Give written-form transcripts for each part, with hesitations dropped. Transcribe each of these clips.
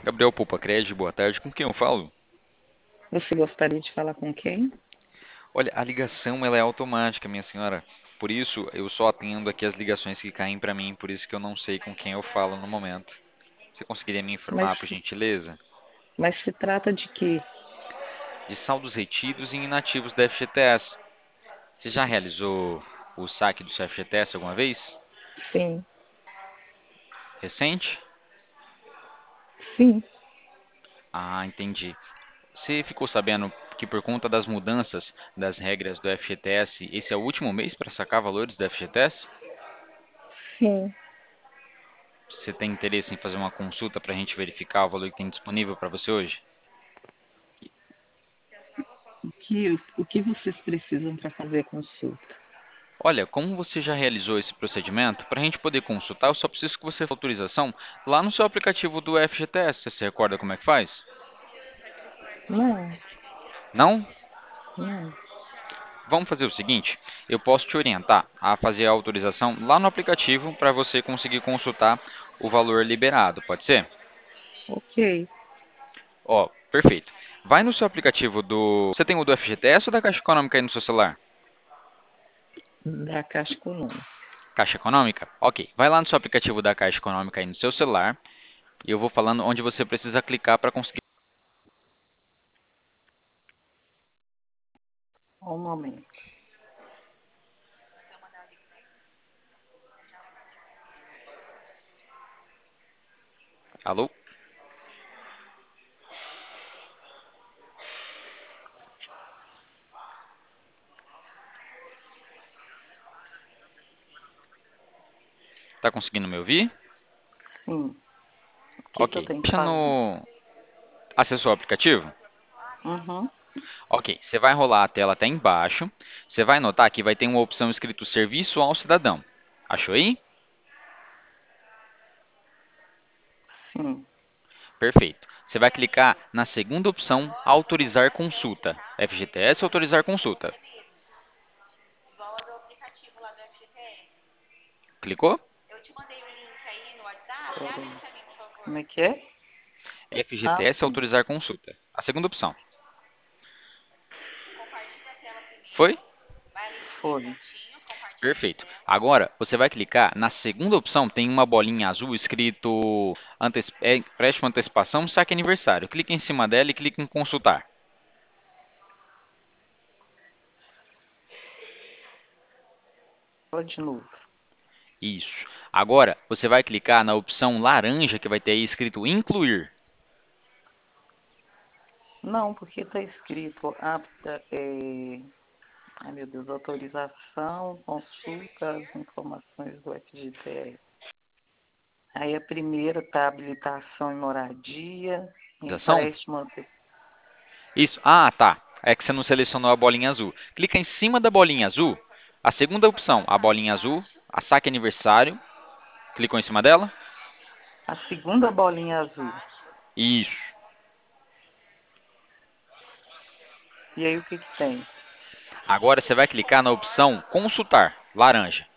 Gabriel Poupa Cred, boa tarde. Com quem eu falo? Você gostaria de falar com quem? Olha, a ligação ela é automática, minha senhora. Por isso, eu só atendo aqui as ligações que caem para mim, por isso que eu não sei com quem eu falo no momento. Você conseguiria me Mas, informar, por gentileza? mas se trata de quê? De saldos retidos e inativos da FGTS. Você já realizou o saque do seu FGTS alguma vez? Sim, Recente? sim, Ah, entendi. Você ficou sabendo que por conta das mudanças das regras do FGTS, esse é o último mês para sacar valores do FGTS? sim. Você tem interesse em fazer uma consulta para a gente verificar o valor que tem disponível para você hoje? O que vocês precisam para fazer a consulta? Olha, como você já realizou esse procedimento, para a gente poder consultar, eu só preciso que você faça autorização lá no seu aplicativo do FGTS. Você se recorda como é que faz? Não, Não? não. Vamos fazer o seguinte: eu posso te orientar a fazer a autorização lá no aplicativo para você conseguir consultar o valor liberado, pode ser? Ok, Ó, perfeito. Vai no seu aplicativo do. Você tem o do FGTS ou da Caixa Econômica aí no seu celular? da Caixa Econômica. Caixa Econômica? Ok. Vai lá no seu aplicativo da Caixa Econômica aí no seu celular e eu vou falando onde você precisa clicar para conseguir. Um momento. Alô? Tá conseguindo me ouvir? Sim. O que que eu Ok. tenho que Deixa fazer? no. Acessou o aplicativo? Uhum. Ok. Você vai rolar a tela até embaixo. Você vai notar que vai ter uma opção escrito Serviço ao Cidadão. Achou aí? Sim. Perfeito. Você vai clicar na segunda opção Autorizar consulta. FGTS Autorizar consulta. Clicou? Peraí. Como é que é? Ah, FGTS sim. Autorizar consulta. A segunda opção. Foi? Foi. Perfeito. Agora, você vai clicar na segunda opção, tem uma bolinha azul escrito empréstimo antecipação, saque aniversário. Clique em cima dela e clique em consultar. Fala de novo. Isso. Agora, você vai clicar na opção laranja que vai ter aí escrito incluir. Não, porque está escrito apta, ai meu Deus, autorização, consulta as informações do FGTS. Aí a primeira está habilitação e moradia, Autorização? empréstimo antecipado. Isso. Ah, tá. É que você não selecionou a bolinha azul. Clica em cima da bolinha azul. A segunda opção, a bolinha azul, a saque aniversário. Clicou em cima dela? A segunda bolinha azul. Isso. E aí o que que tem? Agora você vai clicar na opção consultar, laranja.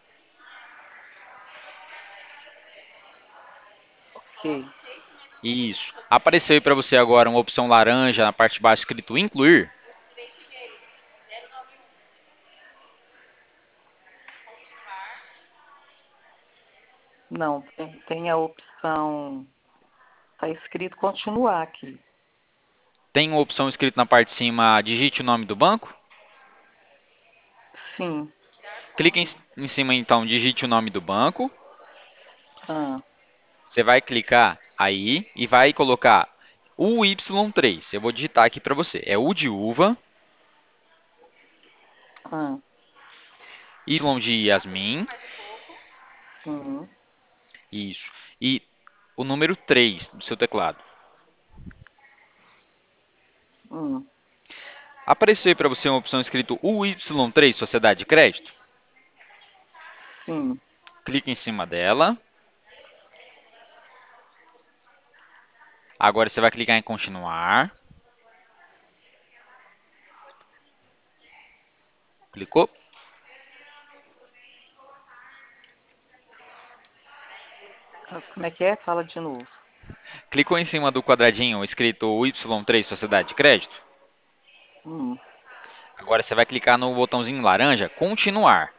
Ok. Isso. Apareceu aí para você agora uma opção laranja na parte de baixo escrito incluir? Não, tem a opção. Está escrito continuar aqui. Tem uma opção escrito na parte de cima, digite o nome do banco? Sim. Clique em cima então, digite o nome do banco. Ah, Você vai clicar aí e vai colocar UY3. Eu vou digitar aqui para você. É U de uva, ah, Y de Yasmin, sim. isso. E o número 3 do seu teclado. Hum, Apareceu aí para você uma opção escrito UY3, Sociedade de Crédito? sim. Clique em cima dela. Agora você vai clicar em continuar. Clicou? Como é que é? Fala de novo. Clicou em cima do quadradinho escrito Y3 Sociedade de Crédito? Hum, Agora você vai clicar no botãozinho laranja, continuar.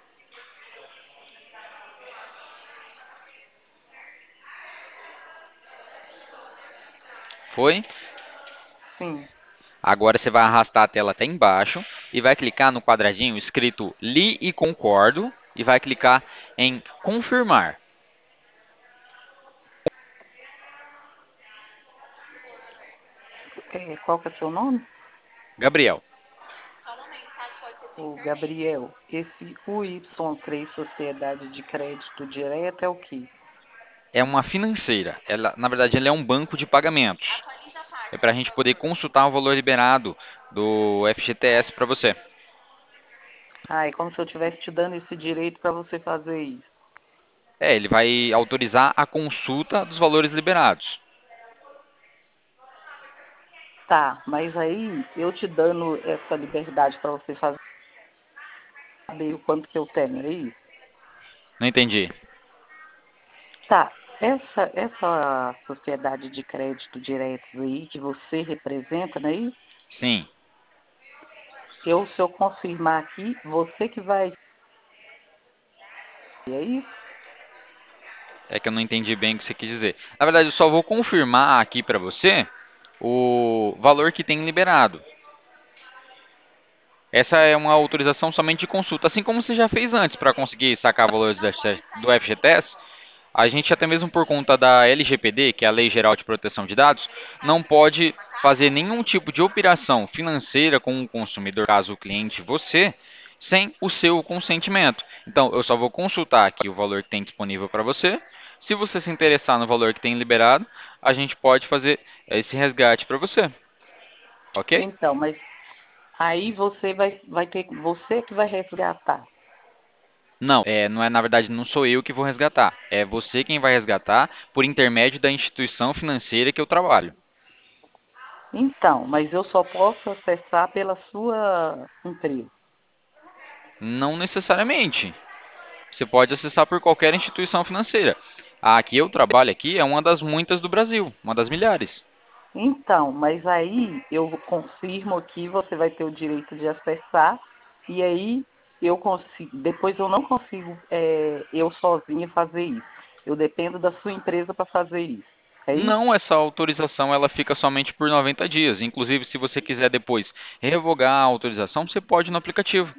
Foi? sim. Agora você vai arrastar a tela até embaixo e vai clicar no quadradinho escrito li e concordo e vai clicar em confirmar. Qual que é o seu nome? Gabriel, O Gabriel. Esse UY3 Sociedade de Crédito Direto é o quê? é uma financeira. Ela, na verdade, ela é um banco de pagamentos. É para a gente poder consultar o valor liberado do FGTS para você. Ah, é como se eu estivesse te dando esse direito para você fazer isso. É, ele vai autorizar a consulta dos valores liberados. Tá, mas aí eu te dando essa liberdade para você fazer, saber o quanto que eu tenho, é isso? Não entendi. Tá, essa sociedade de crédito diretos aí que você representa, não é isso? Sim. Se eu confirmar aqui, você que vai, é isso? É que eu não entendi bem o que você quis dizer. Na verdade, eu só vou confirmar aqui para você o valor que tem liberado. Essa é uma autorização somente de consulta, assim como você já fez antes para conseguir sacar valores do FGTS. A gente, até mesmo por conta da LGPD, que é a Lei Geral de Proteção de Dados, não pode fazer nenhum tipo de operação financeira com o consumidor, caso o cliente você, sem o seu consentimento. Então, eu só vou consultar aqui o valor que tem disponível para você. Se você se interessar no valor que tem liberado, a gente pode fazer esse resgate para você, ok? Então, mas aí você vai ter, você que vai resgatar. Não, não é, na verdade, não sou eu que vou resgatar. É você quem vai resgatar por intermédio da instituição financeira que eu trabalho. Então, mas eu só posso acessar pela sua empresa. Não necessariamente. Você pode acessar por qualquer instituição financeira. A que eu trabalho aqui é uma das muitas do Brasil, uma das milhares. Então, mas aí eu confirmo aqui, você vai ter o direito de acessar, e aí eu consigo, depois eu não consigo eu sozinha fazer isso. Eu dependo da sua empresa para fazer isso. É isso? Não, essa autorização ela fica somente por 90 dias. Inclusive, se você quiser depois revogar a autorização, você pode no aplicativo.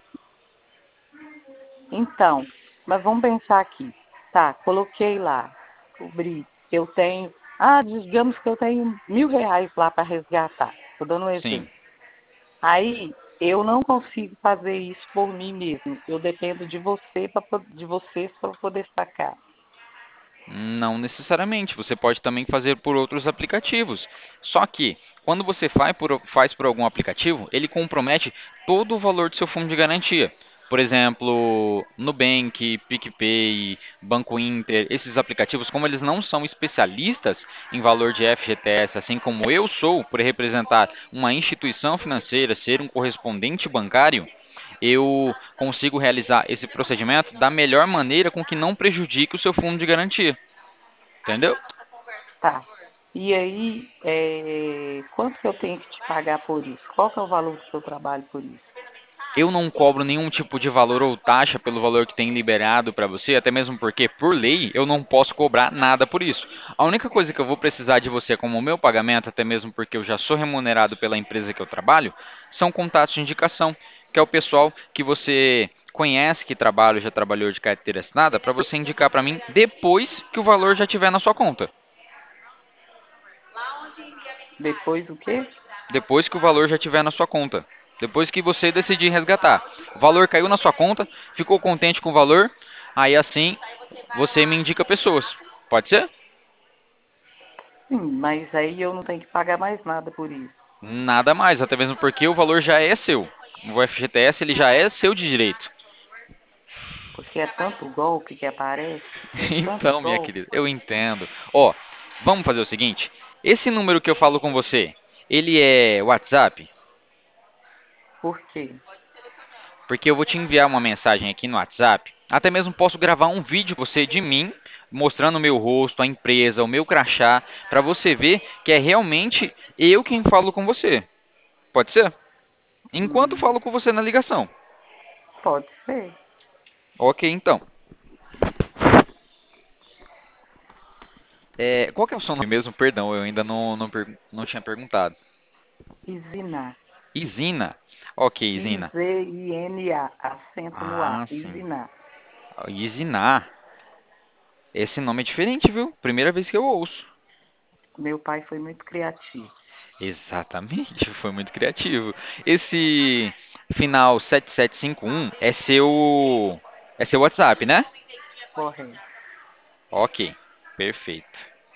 Então, mas vamos pensar aqui. Tá, coloquei lá, cobri, eu tenho, digamos que eu tenho R$ 1.000 lá para resgatar. Estou dando um Sim. exemplo. Aí eu não consigo fazer isso por mim mesmo. Eu dependo de você de vocês para poder sacar. Não necessariamente, você pode também fazer por outros aplicativos. Só que, quando você faz por algum aplicativo, ele compromete todo o valor do seu fundo de garantia. Por exemplo, Nubank, PicPay, Banco Inter, esses aplicativos, como eles não são especialistas em valor de FGTS, assim como eu sou, por representar uma instituição financeira, ser um correspondente bancário, eu consigo realizar esse procedimento da melhor maneira com que não prejudique o seu fundo de garantia. Entendeu? Tá. E aí, quanto que eu tenho que te pagar por isso? Qual que é o valor do seu trabalho por isso? Eu não cobro nenhum tipo de valor ou taxa pelo valor que tem liberado para você, até mesmo porque, por lei, eu não posso cobrar nada por isso. A única coisa que eu vou precisar de você como meu pagamento, até mesmo porque eu já sou remunerado pela empresa que eu trabalho, são contatos de indicação, que é o pessoal que você conhece que trabalha, já trabalhou de carteira assinada, para você indicar para mim depois que o valor já estiver na sua conta. Depois o quê? Depois que o valor já estiver na sua conta. Depois que você decidir resgatar. O valor caiu na sua conta, ficou contente com o valor, aí assim você me indica pessoas. Pode ser? Sim, mas aí eu não tenho que pagar mais nada por isso. Nada mais, até mesmo porque o valor já é seu. O FGTS ele já é seu de direito. Porque é tanto golpe que aparece, é tanto Então, minha golpe. querida, eu entendo. Ó, vamos fazer o seguinte. Esse número que eu falo com você, ele é WhatsApp? Por quê? Porque eu vou te enviar uma mensagem aqui no WhatsApp. Até mesmo posso gravar um vídeo com você de mim mostrando o meu rosto, a empresa, o meu crachá, para você ver que é realmente eu quem falo com você. Pode ser? Enquanto Hum, falo com você na ligação. pode ser. Ok, então. Qual que é o seu nome mesmo? Perdão, eu ainda não tinha perguntado. Isina. Isina. Ok, Isina. Izina, acento no A. Ah, sim. Isina. Isina. Esse nome é diferente, viu? Primeira vez que eu ouço. Meu pai foi muito criativo. Exatamente, foi muito criativo. Esse final 7751 é seu WhatsApp, né? Correto. Ok, perfeito.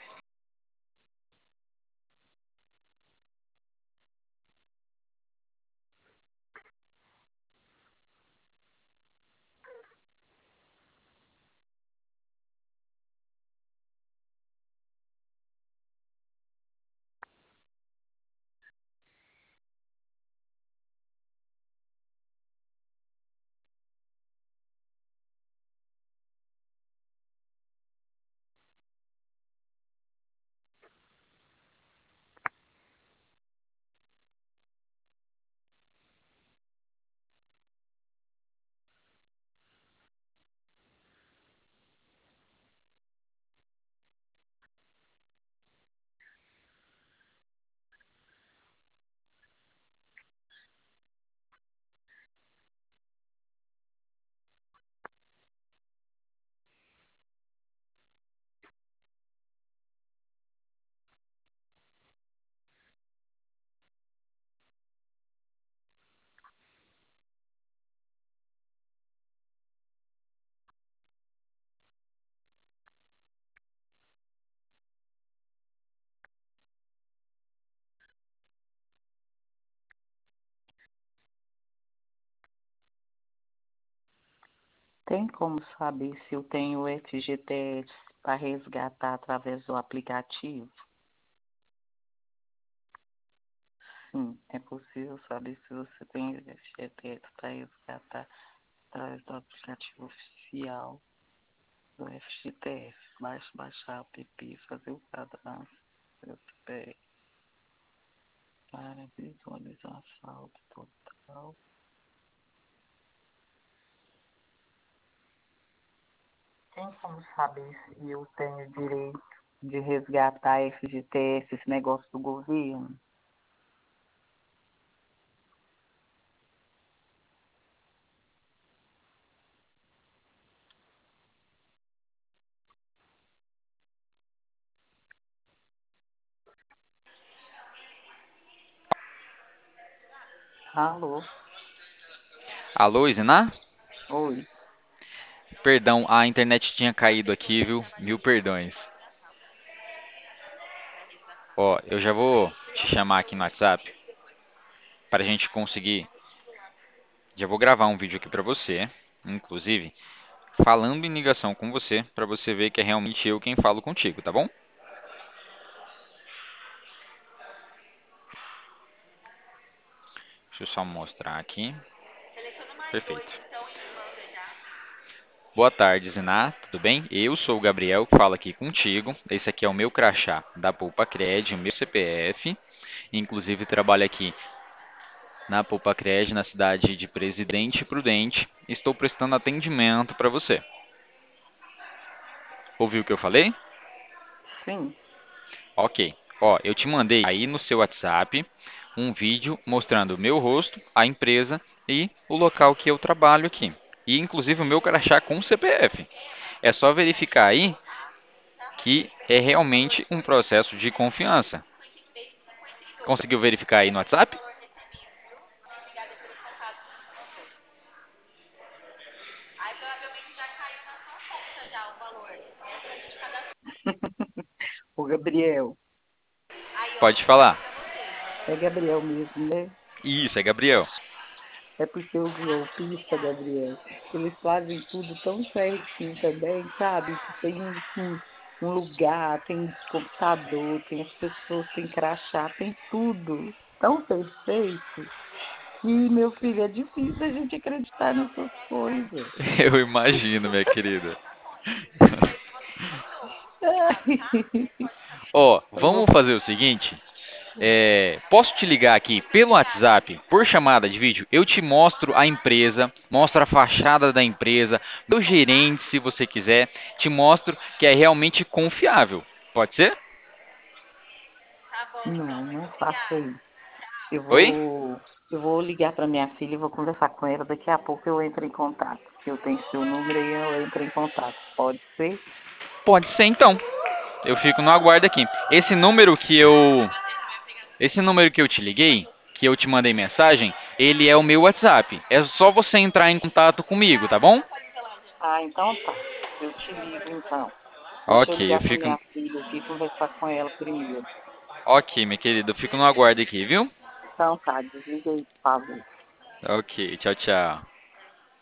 Tem como saber se eu tenho FGTS para resgatar através do aplicativo? Sim, é possível saber se você tem FGTS para resgatar através do aplicativo oficial do FGTS. Baixar o app e fazer o cadastro do CPF para visualizar saldo total. Tem como saber se eu tenho direito de resgatar FGTS, esse negócio do governo? Alô? Alô, Isina? Oi. Perdão, a internet tinha caído aqui, viu? Mil perdões. Ó, eu já vou te chamar aqui no WhatsApp para a gente conseguir. Já vou gravar um vídeo aqui para você, inclusive, falando em ligação com você, para você ver que é realmente eu quem falo contigo, tá bom? Deixa eu só mostrar aqui. Perfeito. Boa tarde, Ziná. Tudo bem? Eu sou o Gabriel que falo aqui contigo. Esse aqui é o meu crachá da Poupa Cred, o meu CPF. Inclusive, trabalho aqui na Poupa Cred, na cidade de Presidente Prudente. Estou prestando atendimento para você. Ouviu o que eu falei? Sim. Ok. Ó, eu te mandei aí no seu WhatsApp um vídeo mostrando o meu rosto, a empresa e o local que eu trabalho aqui. E inclusive o meu crachá com CPF. É só verificar aí que é realmente um processo de confiança. Conseguiu verificar aí no WhatsApp? Ô, Gabriel. Pode falar. É Gabriel mesmo, né? Isso, é Gabriel. É porque os golpistas, Gabriel, eles fazem tudo tão certinho também, sabe? Tem um lugar, tem computador, tem as pessoas, tem crachá, tem tudo tão perfeito que, meu filho, é difícil a gente acreditar nessas coisas. Eu imagino, minha querida. Ó, Eu vamos vou. fazer o seguinte. Posso te ligar aqui pelo WhatsApp, por chamada de vídeo? Eu te mostro a empresa, mostro a fachada da empresa, meu gerente, se você quiser, te mostro que é realmente confiável. Pode ser? Não, não faça isso. Eu Oi? vou, eu vou ligar para minha filha e vou conversar com ela. Daqui a pouco eu entro em contato. Eu tenho seu número e eu entro em contato. Pode ser? Pode ser então. Eu fico no aguardo aqui. Esse número que eu te liguei, que eu te mandei mensagem, ele é o meu WhatsApp. É só você entrar em contato comigo, tá bom? Ah, então tá. Eu te ligo então. Deixa eu Ok, eu ligar para fico. minha filha aqui e conversar com ela primeiro. Ok, minha querida, eu fico no aguardo aqui, viu? Então tá, desliga aí, por favor. Ok, tchau, tchau.